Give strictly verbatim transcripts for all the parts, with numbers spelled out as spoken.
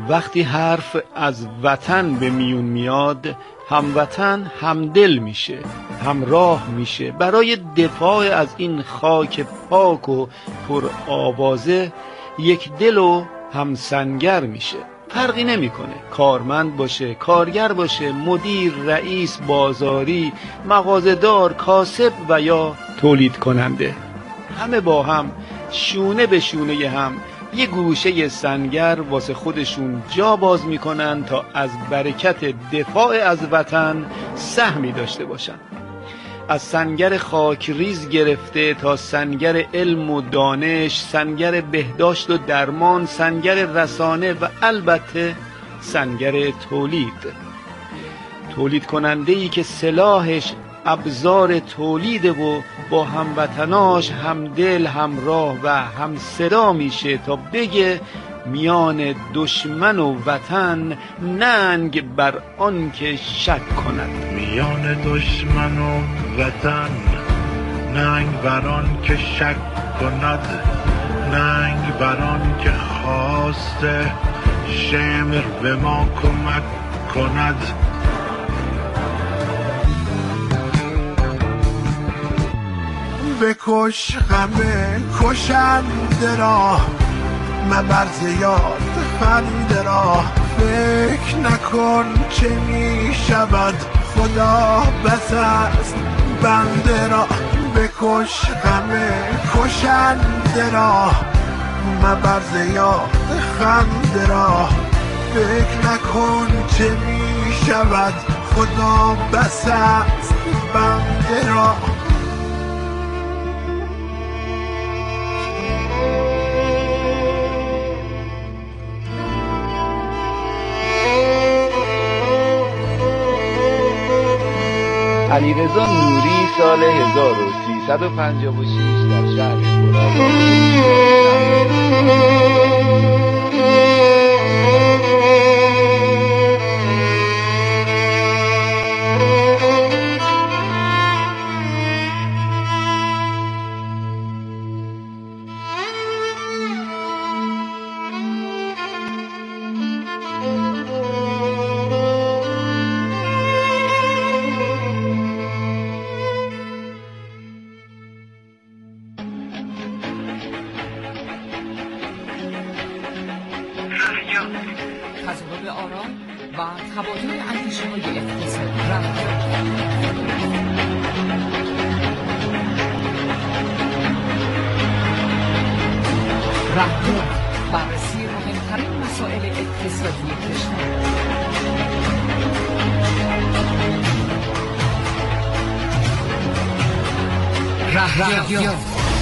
وقتی حرف از وطن به میون میاد، هموطن همدل میشه، همراه میشه. برای دفاع از این خاک پاک و پر آوازه یک دل و همسنگر میشه. فرقی نمیکنه کارمند باشه، کارگر باشه، مدیر، رئیس، بازاری، مغازه‌دار، کاسب و یا تولید کننده. همه با هم شونه به شونه هم یه گوشه سنگر واسه خودشون جا باز میکنن تا از برکت دفاع از وطن سهمی داشته باشن. از سنگر خاکریز گرفته تا سنگر علم و دانش، سنگر بهداشت و درمان، سنگر رسانه و البته سنگر تولید. تولید کننده‌ای که سلاحش ابزار تولیده و با هموطناش همدل، همراه و همصدا میشه تا بگه میان دشمن و وطن ننگ بر آن که شک کند. میان دشمن و وطن ننگ بر آن که شک کند، ننگ بر آن که خواسته شمر به ما کمک کند. بکش غم کشنده را، مبر زیاد خنده را. فکر نکن چه می شود، خدا بس است بنده را. بکش غم کشنده را، مبر زیاد خنده را. فکر نکن چه می شود، خدا بس است بنده را. علیرضا نوری سال هزار و سیصد و پنجاه و شش در شهر تضاد آرا و تبادل اندیشه‌های اقتصادی رهبر. رهبر بررسی مهمترین مسائل اقتصادی کشور. رهبر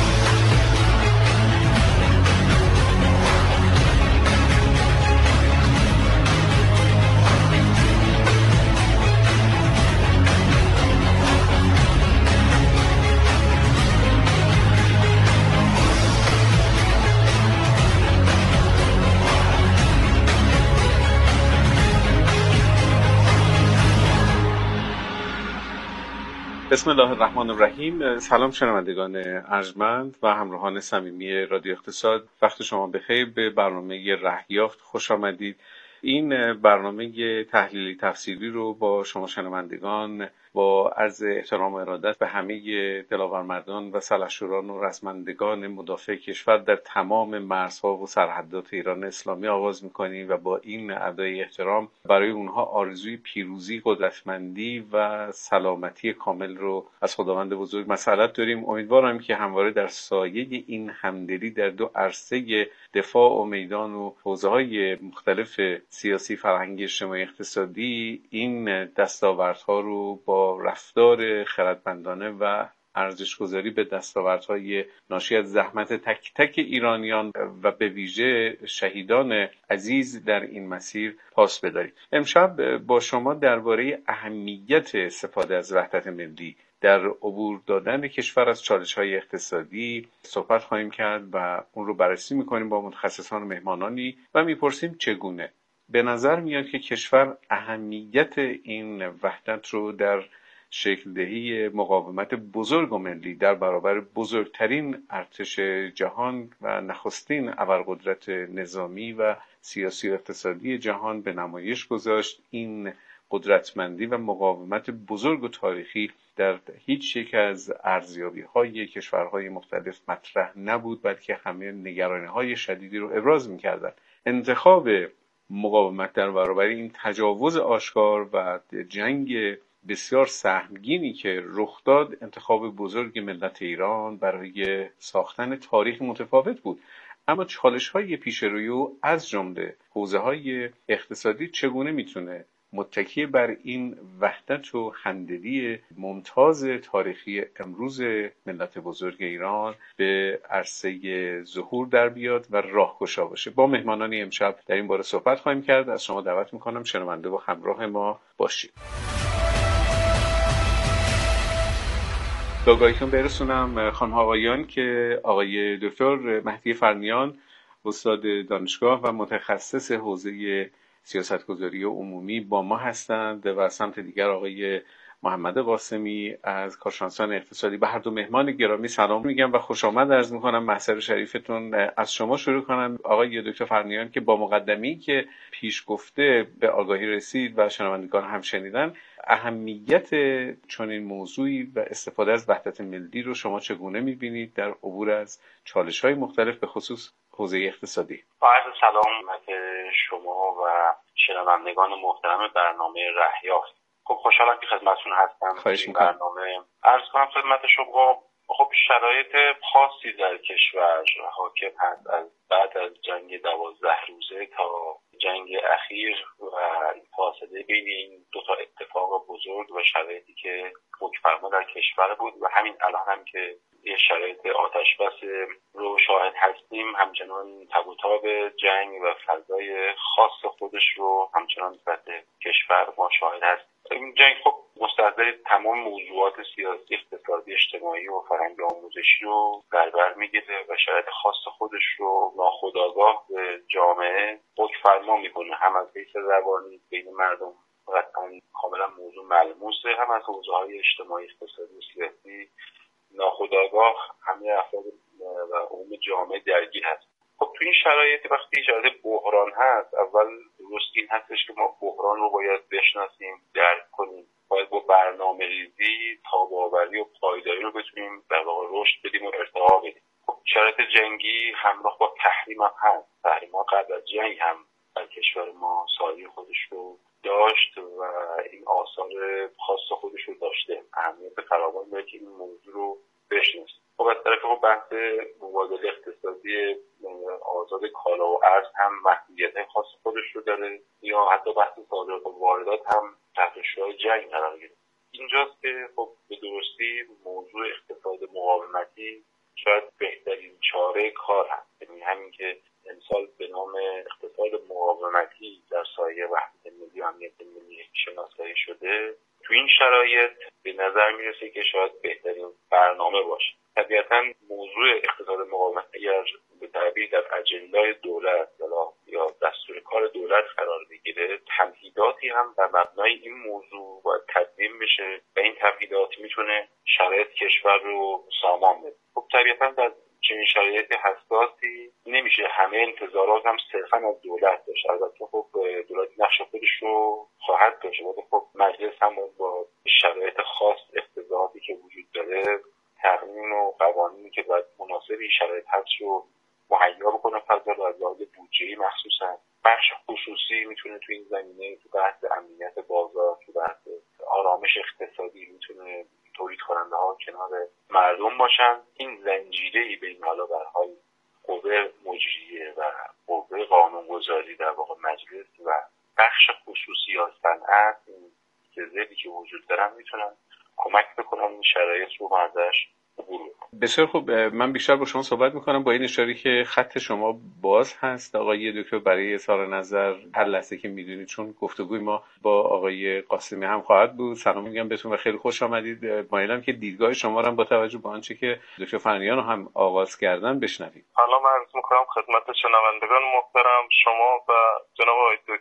بسم الله الرحمن الرحیم. سلام شنوندگان ارجمند و همراهان صمیمی رادیو اقتصاد، وقت شما بخیر. به برنامه رهیافت خوش آمدید. این برنامه تحلیلی تفسیری رو با شما شنوندگان با عرض احترام و ارادت به همه دلاورمردان و سلحشوران و رزمندگان مدافع کشور در تمام مرزها و سرحدات ایران اسلامی آغاز می‌کنیم و با این ادای احترام برای اونها آرزوی پیروزی، قدرتمندی و سلامتی کامل رو از خداوند بزرگ مسئلت داریم. امیدوارم که همواره در سایه این همدلی در دو عرصه دفاع و میدان و حوزه‌های مختلف سیاسی، فرهنگی، اجتماعی، اقتصادی این دستاوردها رو با رفتار خردمندانه و ارزش‌گذاری به دستاوردهای ناشی از زحمت تک تک ایرانیان و به ویژه شهیدان عزیز در این مسیر پاس بداریم. امشب با شما درباره اهمیت استفاده از وحدت ملی در عبور دادن کشور از چالش‌های اقتصادی صحبت خواهیم کرد و اون رو بررسی می‌کنیم با متخصصان و مهمانانی و می‌پرسیم چگونه. به نظر میاد که کشور اهمیت این وحدت رو در شکل دهی مقاومت بزرگ و ملی در برابر بزرگترین ارتش جهان و نخستین ابرقدرت نظامی و سیاسی و اقتصادی جهان به نمایش گذاشت. این قدرتمندی و مقاومت بزرگ و تاریخی در هیچ یک از ارزیابی‌های کشورهای مختلف مطرح نبود، بلکه همه نگرانی‌های شدیدی رو ابراز می‌کردند. انتخاب مقاومت در برابر این تجاوز آشکار و جنگ بسیار سهمگینی که رخ داد، انتخاب بزرگ ملت ایران برای ساختن تاریخ متفاوت بود. اما چالش‌های پیش روی او از جمله حوزه‌های اقتصادی چگونه میتونه متکی بر این وحدت و همدلی ممتاز تاریخی امروز ملت بزرگ ایران به عرصه ظهور در بیاد و راهگشا باشه. با مهمانان امشب در این باره صحبت خواهیم کرد. از شما دعوت میکنم شنونده و همراه ما باشید. آگاهیتون برسونم خانم آقایان که آقای دکتر مهدی فرنیان استاد دانشگاه و متخصص حوزه سیاستگذاری عمومی با ما هستند و سمت دیگر آقای محمد قاسمی از کارشناسان اقتصادی. به هر دو مهمان گرامی سلام میگم و خوش آمد عرض میکنم. محضر شریفتون از شما شروع کنم آقای دکتر فرنیان که با مقدمه‌ای که پیش گفته به آگاهی رسید و شنوندگان هم شنیدن، اهمیت چنین موضوعی و استفاده از وحدت ملی رو شما چگونه میبینید در عبور از چالش‌های مختلف به خصوص حوزه اقتصادی؟ با عرض سلام به شما و شنوندگان محترم برنامه رهیافت. خب خوشحالم که خدمتتون هستم. خواهش می‌کنم. برنامه عرض کنم خدمت شما. خب شرایط خاصی در کشور حاکم هست از بعد از جنگ دوازده روزه تا جنگ اخیر و فاصله بین این دو تا اتفاق بزرگ و شرایطی که حکم‌فرما در کشور بود و همین الان هم که یه شرایط آتش بس رو شاهد هستیم، همچنان تب و تاب جنگ و فضای خاص خودش رو همچنان در کشور ما شاهد هستیم. این جنگ خب مستحضر تمام موضوعات سیاسی، اقتصادی، اجتماعی و فرهنگی آموزشی رو در بر میگیره و شرایط خاص خودش رو ناخودآگاه به جامعه حکم‌فرما میکنه، هم از حیث روانی بین مردم قطعا کاملا موضوع ملموسه، هم از حوزه‌های اجتماعی، اقتصادی و سیاسی ناخودآگاه همه افراد و عموم جامعه درگیر هست. خب تو این شرایط وقتی شرایط بحران هست، اول درست این هستش که ما بحران رو باید بشناسیم، درک کنیم، باید با برنامه ریزی تاب‌آوری و پایداری رو بتونیم در واقع رشد بدیم و ارتقا بدیم. خب شرایط جنگی همراه با تحریم هم هست. تحریم ها قبل از جنگ هم در کشور ما سایه خودش رو داشت و این آثار خاص خودش رو داشته. اهمیت فراوان داره که این موضوع رو بشناسیم. خب از طرف خب بحث مبادله اقتصادی آزاد کالا و ارز هم محدودیت خاص خودش رو داره، یا حتی بحث صادرات و واردات هم تحت شعاع جنگ قرار گرفته. اینجاست که خب به درستی موضوع اقتصاد مقاومتی شاید بهترین چاره کار هست. یعنی همین که امسال به نام اقتصاد مقاومتی در سایه وحدت ملی و امنیت ملی شناسایی شده، تو این شرایط به نظر میرسه که شاید بهترین برنامه باشه. طبیعتاً موضوع اقتصاد مقاومت اگر به تعبیر در اجندای دولت یا دستور کار دولت قرار بگیره، تمهیداتی هم در مبنای این موضوع باید تدوین بشه و این تمهیدات میتونه شرایط کشور رو سامان بده. خب طبیعتاً در چنین شرایط حساسی نمیشه همه انتظارات هم صرفاً از دولت داشت. البته خب دولت نقش خودش رو خواهد داشت، ولی خب مجلس هم با شرایط خاص اقتضاعاتی که وجود داره تقنین و قوانینی که باید مناسب این شرایط هست رو مهیا بکنه. فضا رو از لحاظ بودجه‌ای مخصوصا بخش خصوصی میتونه تو این زمینه تو بحث امنیت بازار، تو بحث آرامش اقتصادی میتونه تولید کننده ها کنار مردم باشن. این زنجیره‌ای بین حالا به حال قوه مجریه و قوه قانونگذاری در واقع مجلس و بخش خصوصی یا صنعت، این سه که وجود دارن میتونن کمک بکنن این شرایط رو ازش عبور کنن. بسیار خوب. من بیشتر با شما صحبت میکنم با این اشاره که خط شما باز هست آقای دکتر برای اظهار نظر هر لحظه که میدونید، چون گفتگوی ما با آقای قاسمی هم خواهد بود. سلام میگم بهتون و خیلی خوش آمدید. مایلم که دیدگاه شما رو هم با توجه به آنچه که دکتر فرنیان رو هم آغاز کردن بشنوید. حالا من عرض میکنم خدمت شنوندگان محترم شما و جناب آقای دکتر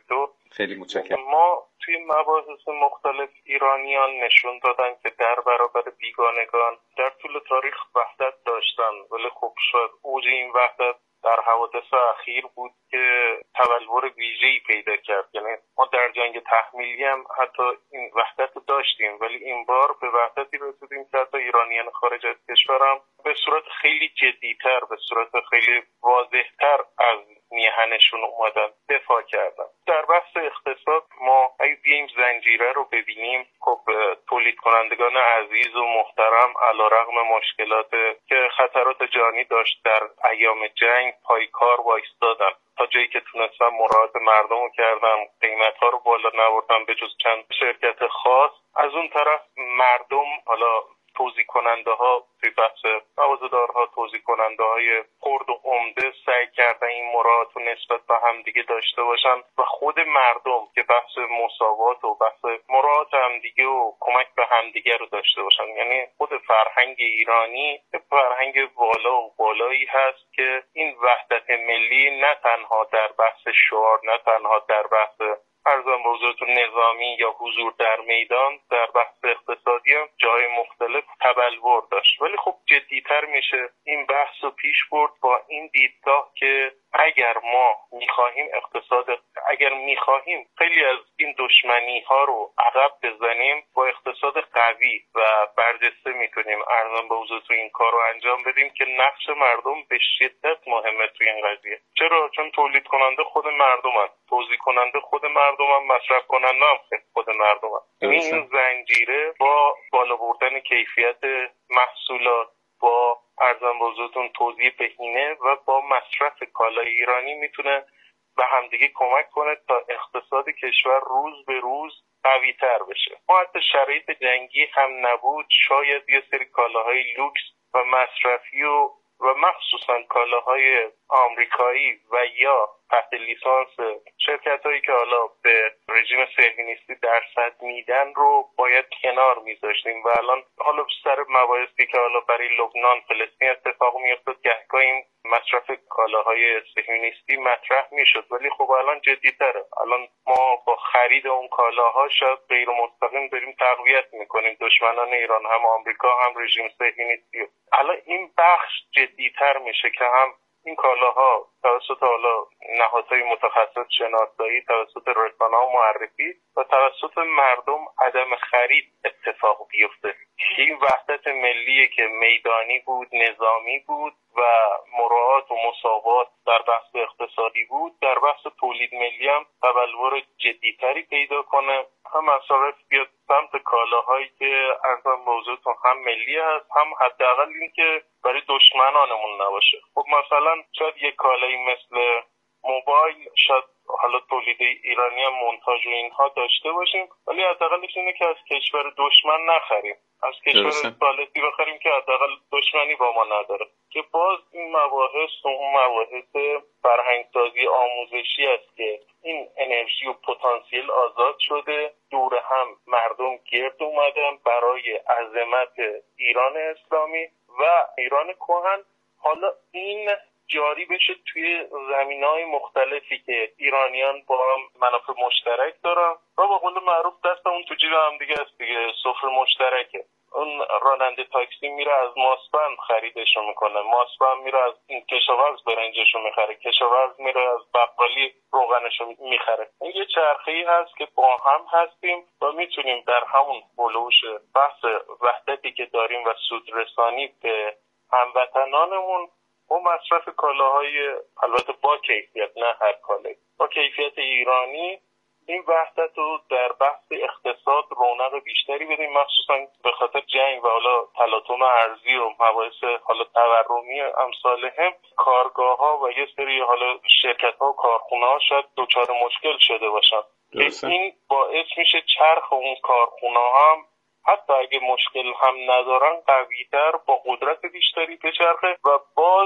خیلی متشکرم. ما توی مباحث مختلف ایرانیان نشون دادن که در برابر بیگانگان در طول تاریخ وحدت داشتن، ولی خب شاید اوج این وحدت در حوادث اخیر بود که تبلور ویژه‌ای پیدا کرد. یعنی ما در جنگ تحمیلی هم حتی این وحدت رو داشتیم، ولی این بار به وحدتی رسیدیم که حتی ایرانیان خارج از کشورم به صورت خیلی جدی‌تر، به صورت خیلی واضح‌تر از میهنشون اومدن دفاع کردن. در بحث اقتصاد ما اگه بیایم زنجیره رو ببینیم، خب تولید کنندگان عزیز و محترم علیرغم مشکلات که خطرات جانی داشت در ایام جنگ پایکار وایستادن، تا جایی که تونستن مراعات مردم رو کردن، قیمت‌ها رو بالا نبردن به جز چند شرکت خاص. از اون طرف مردم، حالا توزیع کننده ها توی بحث موازه‌دارها، توزیع کننده های خرد و عمده سعی کردن این مراعات رو نسبت به همدیگه داشته باشن و خود مردم که بحث مساوات و بحث مراعات همدیگه و کمک به همدیگه رو داشته باشن. یعنی خود فرهنگ ایرانی فرهنگ والا و بالایی هست که این وحدت ملی نه تنها در بحث شعار، نه تنها در بحث ارزم به حضورتون نظامی یا حضور در میدان، در بحث اقتصادی هم جای مختلف تبلور داشت. ولی خب جدیتر میشه این بحث رو پیش برد با این دیدگاه که اگر ما میخواهیم اقتصاد اگر میخواهیم خیلی از این دشمنی ها رو عقب بزنیم، با اقتصاد قوی و برجسته میتونیم ارزم به حضورتون این کار رو انجام بدیم که نقش مردم به شدت مهمه توی این قضیه. چرا؟ چون تولید کننده خود مردم هست، توزیع کننده خود مردم هم، مصرف کننده هم خود مردم هم. این زنجیره با بالا بردن کیفیت محصولات، با ارزم به حضورتون توزیع بهینه و با مصرف کالای ایرانی میتونه به همدیگه کمک کنه تا اقتصاد کشور روز به روز قوی تر بشه. ما حتی شرایط جنگی هم نبود، شاید یه سری کالاهای لوکس و مصرفی و و مخصوصا کالاهای آمریکایی و یا تحت لیسانس شرکت هایی که حالا به رژیم صهیونیستی درصد میدن رو باید کنار میذاشتیم و الان حالا سر مباحثی که حالا برای لبنان فلسطین اتفاق میافتاد گهگاه این مصرف کالاهای صهیونیستی مطرح میشد، ولی خب الان جدی‌تره. الان ما با خرید اون کالاها شاید غیر مستقیم داریم تقویت میکنیم دشمنان ایران، هم آمریکا هم رژیم صهیونیستی. الان این بخش جدی‌تر میشه که هم این کالاها توسط حالا نهادهای متخصص شناسایی، توسط رسانه‌ها معرفی و توسط مردم عدم خرید اتفاق بیفته. این وحدت ملی که میدانی بود، نظامی بود و مراعات و مساوات در بحث اقتصادی بود، در بحث تولید ملی هم تبلور جدیتری پیدا کنه، هم مصارف بیاد سمت کالاهایی که ارزم به حضورتون هم ملی هست، هم حداقل این که برای دشمنانمون نباشه. خب مثلا شاید یک کالایی مثل موبایل شاید حالا تولید ایرانی هم مونتاژ و اینها داشته باشیم، ولی حداقلش اینه که از کشور دشمن نخریم، از کشور ثالثی بخریم که حداقل دشمنی با ما نداره. که باز این مباحث و اون مباحث فرهنگسازی آموزشی است که این انرژی و پتانسیل آزاد شده، دور هم مردم گرد اومدن برای عظمت ایران اسلامی و ایران کهن. حالا این جاری بشه توی زمینه‌های مختلفی که ایرانیان با هم منافع مشترک دارن و با قول معروف دست اون تو جیب هم دیگه است دیگه، سفره مشترکه. اون راننده تاکسی میره از ماسپند خریدشو میکنه، ماسپند میره از این کشاورز برنجشو میخره، کشاورز میره از بقالی روغنشو میخره. این یه چرخه‌ای هست که با هم هستیم و میتونیم در همون بلوش بحث وحدتی که داریم و سودرسانی به هموطنانمون و مصرف کالاهای البته با کیفیت، نه هر کالایی، با کیفیت ایرانی، این وحدت رو در بحث اقتصاد رونق بیشتری بدیم، مخصوصا به خاطر جنگ و حالا تلاطم ارضی و مباحث حالا تورمی امثال هم کارگاه ها و یه سری حالا شرکت ها و کارخونه ها شاید دچار مشکل شده باشن. این باعث میشه چرخ اون کارخونه ها هم حتی اگه مشکل هم ندارن قوی‌تر با قدرت بیشتری بچرخه و باز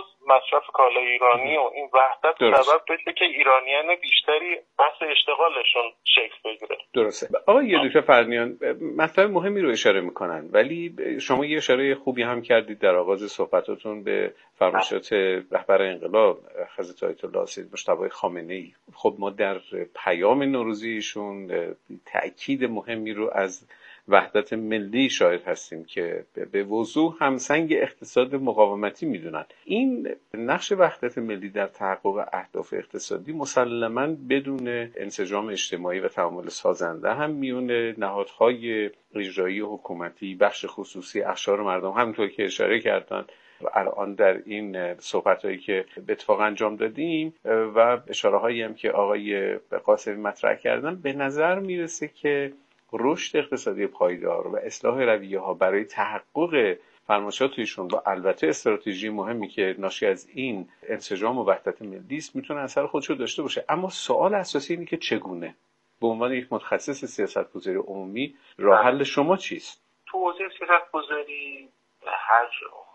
مصرف کالای ایرانی و این وحدت سبب بشه که ایرانیان بیشتری بحث اشتغالشون شکل بگیره. درسته. آقای دکتر فرنیان مطلب مهمی رو اشاره میکنن، ولی شما یه اشاره خوبی هم کردید در آغاز صحبتاتون به فرمایشات رهبر انقلاب حضرت آیت الله سید مجتبی خامنه‌ای. خب ما در پیام نوروزیشون تأکید مهمی رو از وحدت ملی شاهد هستیم که به وضوح همسنگ اقتصاد مقاومتی میدونن. این نقش وحدت ملی در تحقق اهداف اقتصادی مسلماً بدون انسجام اجتماعی و تعامل سازنده هم میون نهادهای اجرایی حکومتی، بخش خصوصی، اقشار مردم، همونطور که اشاره کردن و الان در این صحبت‌هایی که به اتفاق انجام دادیم و اشاره‌هایی هم که آقای قاسمی مطرح کردن، به نظر میرسه که رشد اقتصادی پایدار و اصلاح رویه‌ها برای تحقق فرمایشاتشون با البته استراتژی مهمی که ناشی از این انسجام و وحدت ملی است میتونه اثر خودشو داشته باشه. اما سوال اساسی اینه که چگونه؟ به عنوان یک متخصص سیاست‌گذاری عمومی راه حل شما چیست؟ تو حوزه سیاست‌گذاری هر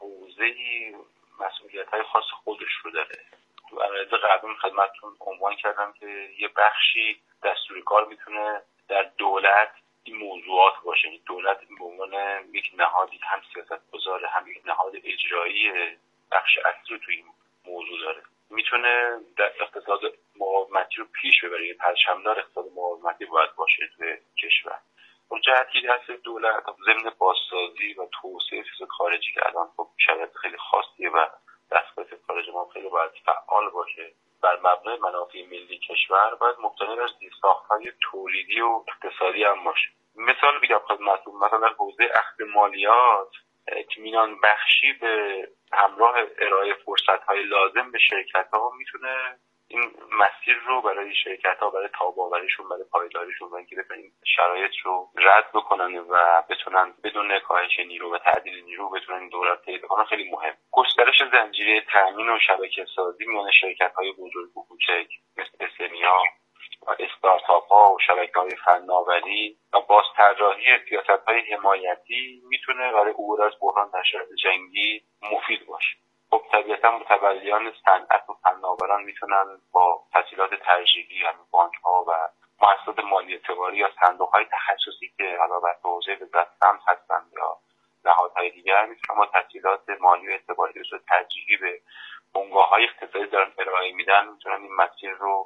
حوزه‌ای مسئولیت‌های خاص خودش رو داره. تو عرض قبلی خدمتتون عنوان کردم که یه بخشی دستور کار میتونه در دولت این موضوعات باشه. دولت به عنوان یک نهادی هم سیاست‌گذار هم یک نهاد اجرایی بخش اصلی رو توی این موضوع داره. میتونه در اقتصاد مقاومتی رو پیش ببره. یه پرچمدار اقتصاد مقاومتی باید باشه توی کشور. اون جهتی دست دولت ضمن بازسازی و توسعه سیاست خارجی که الان خب شرایط خیلی خاصیه و دستگاه خارج ما خیلی باید فعال باشه. بر مبنای منافع ملی کشور باید مبتنی بر زیرساخت‌های تولیدی و اقتصادی هم باشه. مثال بگم خدمتتون، مثلا در حوزه اخذ مالیات اطمینان بخشی به همراه ارائه فرصت‌های لازم به شرکت‌ها میتونه این مسیر رو برای شرکت‌ها، برای تاب‌آوریشون، برای پایداریشون و اینکه بتونن شرایط رو رد بکنن و بتونن بدون کاهش نیرو و تعدیل نیرو بتونن دولت پیدا کنن خیلی مهم. گسترش زنجیره تامین و شبکه‌سازی میان شرکت‌های بزرگ و کوچک مثل اس‌ام‌ها و استارتاپ‌ها و شبکه‌های فناوری و بازطراحی سیاست‌های حمایتی میتونه برای عبور از بحران در شرایط جنگی مفید باشه. خب طبیعتا متولیان صنعت و فناوران میتونن با تسهیلات ترجیحی همین بانک‌ها و مؤسسات مالی اعتباری یا صندوق‌های تخصصی که حالا بر حوزه وزارت سمت هستن یا نهادهای دیگر میتونن با تسهیلات مالی و اعتباری به صورت ترجیحی به بنگاه‌های اقتصادی دارن ارائه میدن، میتونن این مسیر رو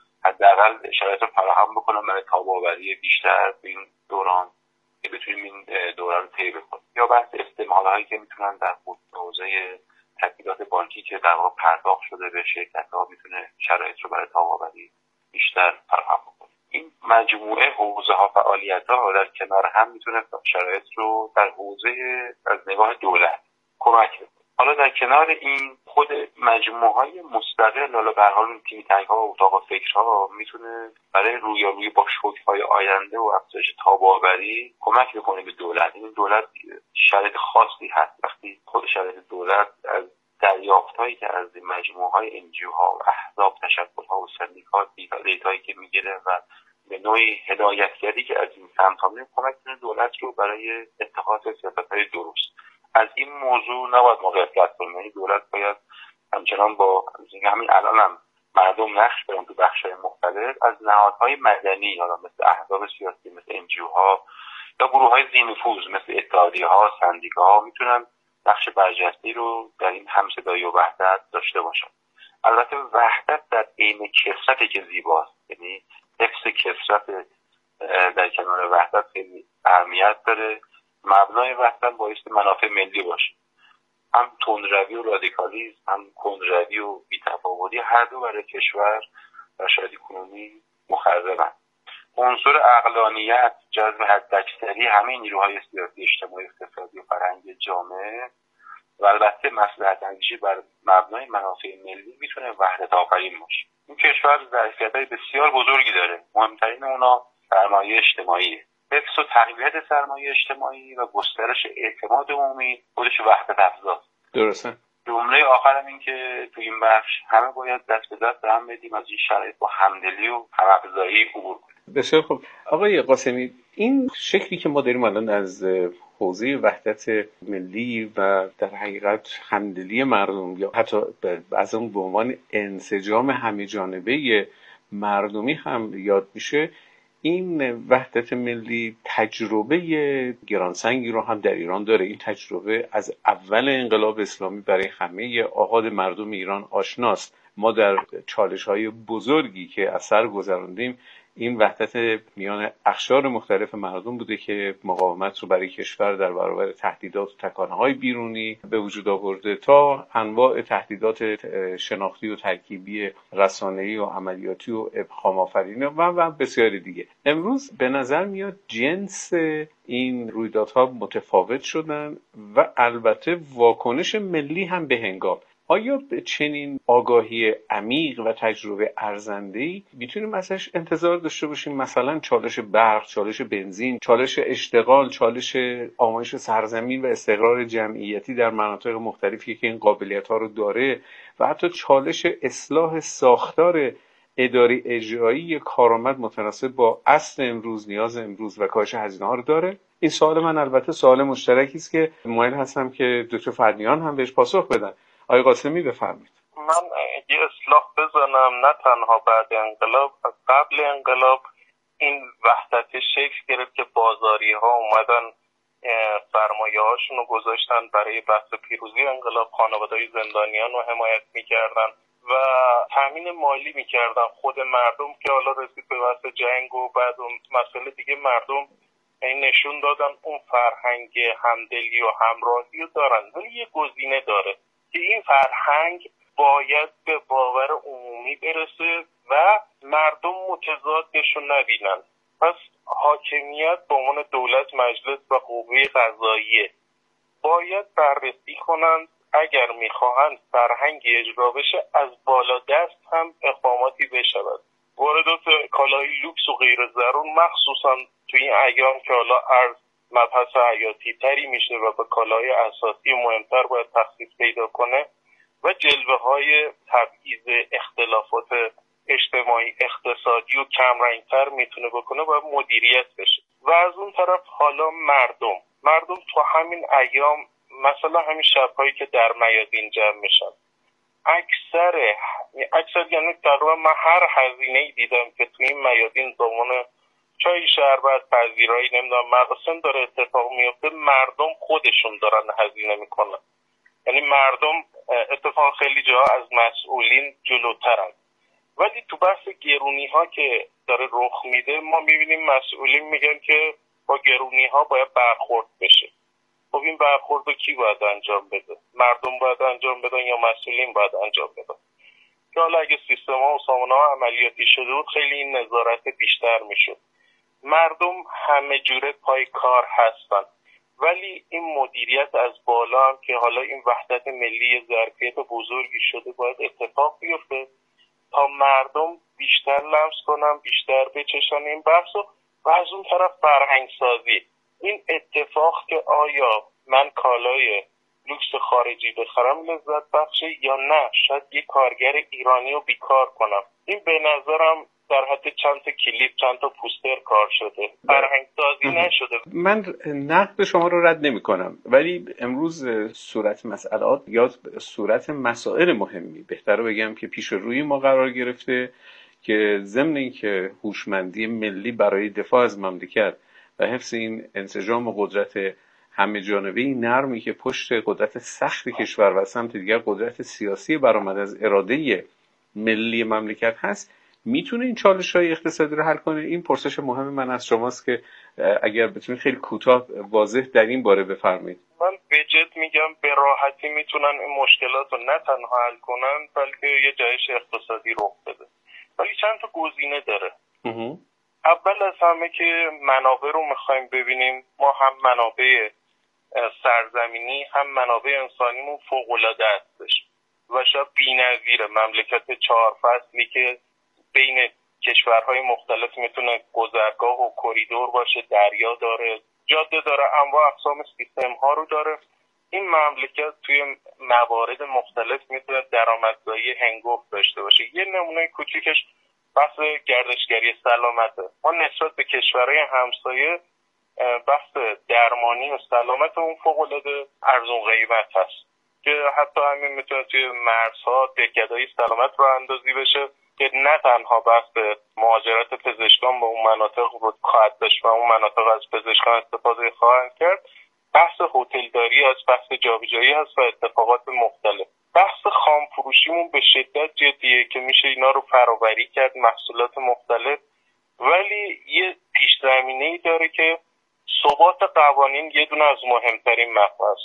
حداقل شرایط رو فراهم بکنن برای تاب‌آوری بیشتر به این دوران که بتونیم این دوران رو طی بکنیم. یا بحث استعمال‌هایی که میتونن در حوزه تسهیلات بانکی که در واقع پرداخت شده به شرکت‌ها میتونه شرایط رو برای تاب‌آوری بیشتر فراهم بکنه. این مجموعه حوزه‌ها فعالیت‌ها در کنار هم میتونه شرایط رو در حوزه از نگاه دولت کمک بکنه. حالا در کنار این خود مجموعه‌های مستقل، حالا به هر حال تیم تنگ‌ها و اتاق فکرها میتونه برای رویارویی با شوک‌های آینده و افزایش تاب‌آوری کمک بکنه به دولت. این دولت شرایط خاصی هست. وقتی خود شرایط دولت از دریافت‌هایی که از مجموعه‌های انجیوها و احزاب، تشکل‌ها و سندیکات دیتایی که میگیره و به نوعی هدایتگری که از این سمت‌ها می‌کنه کمک کنه دولت رو برای اتخاذ سیاست‌های درست. از این موضوع نباید ما غفلت کنیم. یعنی دولت باید همچنان با همین الان هم مردم نقش دارن تو بخش‌های مختلف از نهادهای مدنی حالا مثل احزاب سیاسی، مثل انجیوها یا گروه‌های ذی‌نفوذ مثل اتحادیه‌ها، سندیکاها میتونن نقش برجسته رو در این همصدایی و وحدت داشته باشن. البته وحدت در عین کثرت که زیباست، یعنی حفظ کثرت در کنار وحدت خیلی اهمیت داره. مبنای وحدت باعث منافع ملی باشه. هم تندروی و رادیکالیسم، هم کندروی و بی‌تفاوتی هر دو برای کشور و شرایط کنونی مخربن. عنصر عقلانیت، جذب حداکثری همه نیروهای سیاسی، اجتماعی، اقتصادی و فرهنگی جامعه و البته مصلحت اندیشی بر مبنای منافع ملی میتونه وحدت آفرین باشه. این کشور ظرفیت‌های بسیار بزرگی داره. مهمترین اونا سرمایه اجتماعیه. حفظ و تقویت سرمایه اجتماعی و گسترش اعتماد عمومی خودش وحدت افزاست. درسته. جمله آخرم این که تو این بخش همه باید دست به دست هم بدیم از این شرایط با همدلی و هم‌افزایی عبور کنیم. بسیار خوب. آقای قاسمی، این شکلی که ما داریم الان از حوزه وحدت ملی و در حقیقت همدلی مردم یا حتی از اون به عنوان انسجام همه جانبه مردمی هم یاد میشه، این وحدت ملی تجربه گرانسنگی رو هم در ایران داره. این تجربه از اول انقلاب اسلامی برای همه آحاد مردم ایران آشناست. ما در چالش‌های بزرگی که از سر گذراندیم این وحدت میان اقشار مختلف مردم بوده که مقاومت رو برای کشور در برابر تهدیدات و تکانه‌های بیرونی به وجود آورده تا انواع تهدیدات شناختی و ترکیبی رسانه‌ای و عملیاتی و ابهام آفرینی و و بسیاری دیگه. امروز به نظر میاد جنس این رویدادها متفاوت شدن و البته واکنش ملی هم به هنگام. آیا به چنین آگاهی عمیق و تجربه ارزنده‌ای میتونیم ازش انتظار داشته باشیم؟ مثلا چالش برق، چالش بنزین، چالش اشتغال، چالش آمایش سرزمین و استقرار جمعیتی در مناطق مختلفی که این قابلیت‌ها رو داره و حتی چالش اصلاح ساختار اداری اجرایی کارآمد متناسب با اصل امروز، نیاز امروز و کاهش هزینه‌ها رو داره؟ این سوال من البته سوال مشترکی است که مایل هستم که دکتر فردینان هم بهش پاسخ بدن. آقای قاسمی بفرمایید. من یه اصلاح بزنم، نه تنها بعد انقلاب، از قبل انقلاب این وحدت شکل گرفت که بازاری ها اومدن سرمایه هاشون رو گذاشتن برای بحث پیروزی انقلاب، خانواده‌های زندانیان رو حمایت میکردن و تامین مالی میکردن. خود مردم که حالا رسید به بحث جنگ و بعد اون مسئله دیگه، مردم این نشون دادن اون فرهنگ همدلی و همراهی رو دارن، ولی یه گزینه داره که این فرهنگ باید به باور عمومی برسه و مردم متضادشو نبینن. پس حاکمیت به عنوان دولت، مجلس و قوه قضاییه باید بررسی کنند اگر میخواهند فرهنگ اجرا بشه از بالا دست هم اقداماتی بشود. واردات کالای لوکس و غیر ضرور مخصوصا تو این ایام که حالا ارز مبحث حیاتی تری میشه و به کالای اساسی مهمتر باید تخصیص پیدا کنه و جلوه های تبعیض اختلافات اجتماعی اقتصادی و کمرنگتر میتونه بکنه و مدیریت بشه. و از اون طرف حالا مردم مردم تو همین ایام مثلا همین شبهایی که در میادین جمع میشن، اکثر اکثر یعنی تقریبا من هر هزینه‌ای دیدم که تو این میادین زمان چای شربت پذیرایی نمیدونم مراسم داره اتفاق میفته، مردم خودشون دارن هزینه میکنن. یعنی مردم اتفاق خیلی جا از مسئولین جلوترن. ولی تو بحث گرونی ها که داره رخ میده ما میبینیم مسئولین میگن که با گرونی ها باید برخورد بشه. خب این برخورد رو کی باید انجام بده؟ مردم باید انجام بدن یا مسئولین باید انجام بدن؟ که حالا اگه سیستم ها و سامانه ها عملیاتی شده بود خیلی این نظارت بیشتر میشد. مردم همه جوره پای کار هستن، ولی این مدیریت از بالا هم که حالا این وحدت ملی ظرفیت بزرگی شده باید اتفاق بیفته تا مردم بیشتر لمس کنن، بیشتر بچشن این بحثو. و از اون طرف فرهنگ سازی، این اتفاق که آیا من کالای لوکس خارجی بخرم لذت بخشه یا نه شاید یه کارگر ایرانی رو بیکار کنم. این به نظرم در حد چند تا کلیپ چند تا پوستر کار شده، فرهنگ سازی نشده. من نقد شما رو رد نمی کنم، ولی امروز صورت مسئلات یا صورت مسائل مهمی بهتره بگم که پیش روی ما قرار گرفته که ضمن اینکه هوشمندی ملی برای دفاع از مملکت و حفظ این انسجام و قدرت همه جانبه‌ای نرمی که پشت قدرت سخت کشور و سمت دیگر قدرت سیاسی برآمده از اراده ملی مملکت هست، میتونه این چالش‌های اقتصادی رو حل کنه؟ این پرسش مهم من از شماست که اگر بتونید خیلی کوتاه واضح در این باره بفرمایید. من به جد میگم به راحتی میتونن این مشکلات رو نه تنها حل کنن بلکه یه جهش اقتصادی رخ بده. ولی چند تا گزینه داره. اول از همه که منابع رو میخوایم ببینیم، ما هم منابع سرزمینی هم منابع انسانیمون فوق‌العاده هستش و شاید بی‌نظیره. مملکت چهار فصلی که بین کشورهای مختلف میتونه گذرگاه و کریدور باشه، دریا داره، جاده داره، انواع اقسام سیستم ها رو داره. این مملکت توی موارد مختلف میتونه درآمدزایی هنگفت داشته باشه. یه نمونه کوچیکش بحث گردشگری سلامته. ما نسبت به کشورهای همسایه بحث درمانی و سلامت اون فوق‌العاده ارزون قیمت هست که حتی همین میتونه توی مرزها دهکده‌های سلامت رو اندازی بشه که نه تنها بحث مهاجرت پزشکان به اون مناطق رو خواهد داشت و اون مناطق از پزشکان استفاده خواهند کرد، بحث هتلداری هست، بحث جابجایی هست و اتفاقات مختلف. بحث خام فروشیمون به شدت جدیه که میشه اینا رو فرآوری کرد، محصولات مختلف، ولی یه پیش زمینه‌ای داره که ثبات قوانین یه دونه از مهمترین مفاهیم.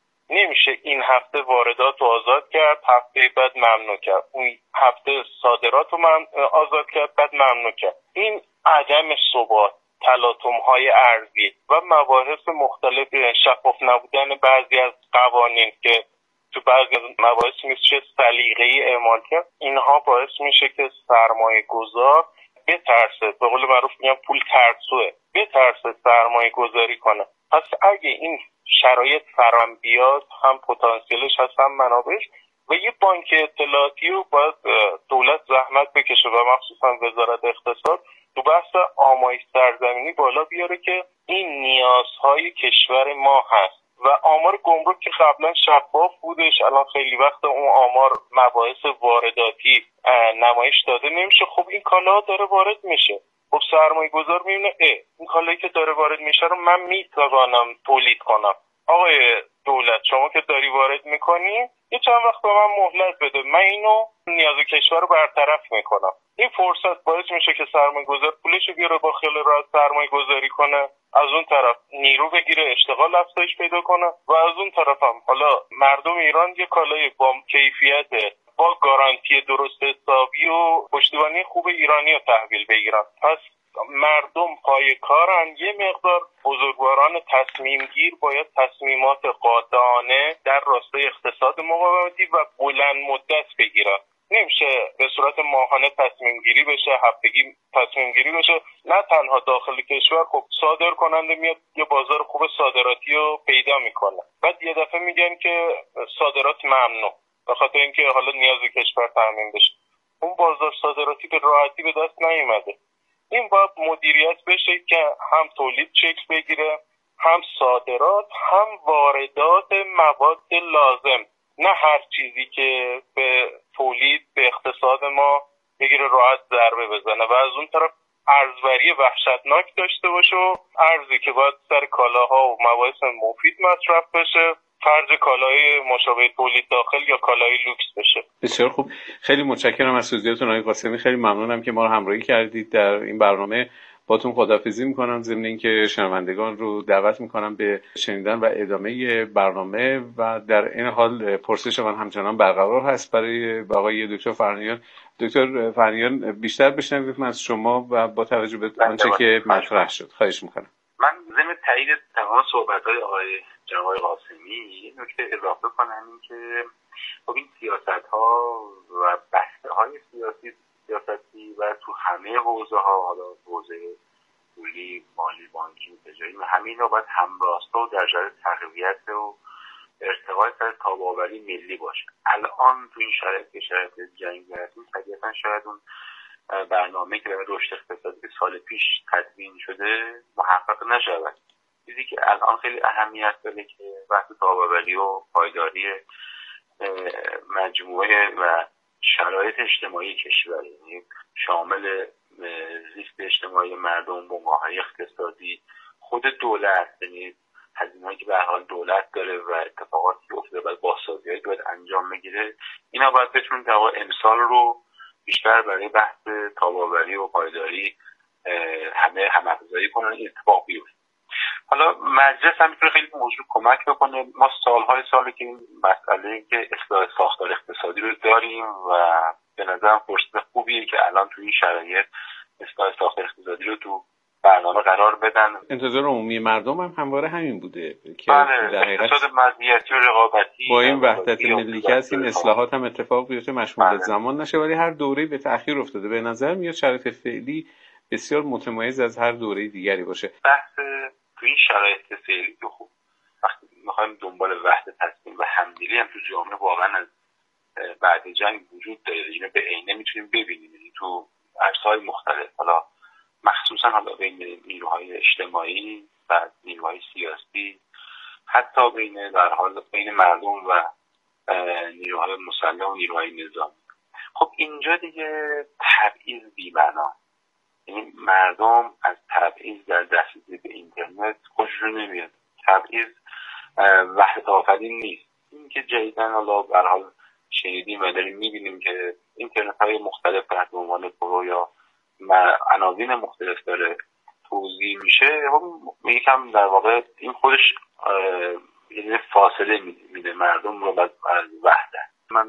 نمیشه این هفته واردات رو آزاد کرد، هفته بعد ممنوع کرد، اون هفته صادرات رو آزاد کرد، بعد ممنوع کرد. این عدم ثبات، تلاطم‌های ارزی و مباحث مختلف، شفاف نبودن بعضی از قوانین که تو بعضی از مباحث میشه سلیقه‌ای اعمال کرد، اینها باعث میشه که سرمایه گذار بترسه، به قول معروف میگن پول ترسوه، بترسه سرمایه گذاری کنه. پس اگه این شرایط فراهم بیاد، هم پتانسیلش هست هم منابعش، و یه بانک اطلاعاتی رو باید دولت زحمت بکشه و مخصوصا وزارت اقتصاد تو بحث آمایش سرزمینی بالا بیاره که این نیازهای کشور ما هست. و آمار گمرک که قبلا شفاف بودش، الان خیلی وقت اون آمار مباحث وارداتی نمایش داده نمیشه. خب این کالا داره وارد میشه، خب سرمایه گذار میبینه این کالایی که داره وارد میشه رو من میتوانم تولید کنم. آقای دولت شما که داری وارد میکنی یه چند وقت به من مهلت بده، من اینو نیاز کشور رو برطرف میکنم. این فرصت باعث میشه که سرمایه گذار پولش رو بیاره با خیال راحت سرمایه گذاری کنه، از اون طرف نیرو بگیره، اشتغال افزایش پیدا کنه، و از اون طرف هم حالا مردم ایران یه کالای با کیفیت با گارانتی درست حسابی و پشتیبانی خوب ایرانی رو تحویل بگیرن. پس مردم پای کارن، یه مقدار بزرگواران تصمیم گیر باید تصمیمات قاطعانه در راستای اقتصاد مقاومتی و بلند مدت بگیرن. نمیشه به صورت ماهانه تصمیم گیری بشه، هفتگی تصمیم گیری بشه. نه تنها داخل کشور، خب صادر کننده میاد یه بازار خوب صادراتی رو پیدا میکنه، بعد یه دفعه میگن که صادرات ممنوع به خاطر اینکه حالا نیاز کشور تامین بشه. اون بازار صادراتی به راحتی به دست نیومده. این باید مدیریت بشه که هم تولید شکل بگیره، هم صادرات، هم واردات مواد لازم. نه هر چیزی که به تولید به اقتصاد ما بگیره راحت ضربه بزنه و از اون طرف ارزوری وحشتناک داشته باشه و ارزی که باید سر کالاها و مباحث مفید مصرف بشه فرض کالای مشابه تولید داخل یا کالای لوکس بشه. بسیار خوب، خیلی متشکرم از توضیحاتتون آقای قاسمی. خیلی ممنونم که ما رو همراهی کردید در این برنامه. باتون خداحافظی میکنم، ضمن اینکه شنوندگان رو دعوت میکنم به شنیدن و ادامه برنامه و در این حال پرسش من همچنان برقرار هست برای آقای دکتر فرهنیان. دکتر فرهنیان بیشتر بشنویم از شما و با توجه به آنچه که مطرح شد. خواهش میکنم. من ضمن تایید تمام صحبت‌های آقای جناب آقای قاسمی یه نکته اضافه کنم، این که خب این سیاست‌ها و بحث‌های سیاسی سیاستی و تو همه حوزه‌ها، حالا حوزه پولی، مالی، بانکی، تجاری، همه اینا باید همراستا و در جهت تقویت و ارتقای سر تاب‌آوری ملی باشه. الان تو این شرایط که شرایط جنگ هستیم، طبیعتاً شاید اون برنامه‌ای که برای رشد اقتصادی که سال پیش تدوین شده محقق نشود. چیزی که الان خیلی اهمیت داره که بحث تاب‌آوری و پایداری مجموعه و شرایط اجتماعی کشور، یعنی شامل زیست اجتماعی مردم، بنگاه‌های اقتصادی، خود دولت، یعنی هزینه‌ای که به هر حال دولت داره و اتفاقاتی که افتاده باید بازسازی‌هایی باید انجام بگیره، اینا باید بتونن در واقع امسال رو بیشتر برای بحث تاب‌آوری و پایداری همه هم‌افزایی کنن، اتفاق بیفته. حالا مجلس هم میتونه خیلی موضوع کمک بکنه. ما سالهای سالی که این مسئله که اصلاح ساختار اقتصادی رو داریم و به نظرم فرصت خوبیه که الان تو این شرایط اصلاح ساختار اقتصادی رو تو برنامه قرار بدن. انتظار عمومی مردم هم همواره همین بوده که بله، اقتصاد مزیتی و رقابتی با این وحدت ملی که هست این اصلاحات هم اتفاق بیفته، مشمول زمان نشه، ولی هر دوره‌ای به تأخیر افتاده. به نظر میاد شرایط فعلی بسیار متمایز از هر دوره دیگری باشه. بحث تو این شرایط فعلی که خب وقتی می‌خوایم دنبال وحدت هستیم و همدلی هم تو جامعه واقعا از بعد جنگ وجود داره، اینو به عینه میتونیم ببینیم. یعنی تو عرصه‌های مختلف، حالا مخصوصا حالا بین نیروهای اجتماعی و نیروهای سیاسی، حتی بین در حال بین مردم و نیروهای مسلح و نیروهای نظامی. خب اینجا دیگه تبعیض بی‌معنا، یعنی مردم از تبعیض در دسترسی به اینترنت خوششون نمیاد. تبعیض وحدت آفرین نیست. این که جدیداً حالا به هر حال شنیدیم و داریم می‌بینیم که اینترنت‌های مختلف تحت عنوان پرو یا عناوین مختلف داره توزیع میشه، خب یکم در واقع این خودش یعنی فاصله میده مردم رو از وحدت.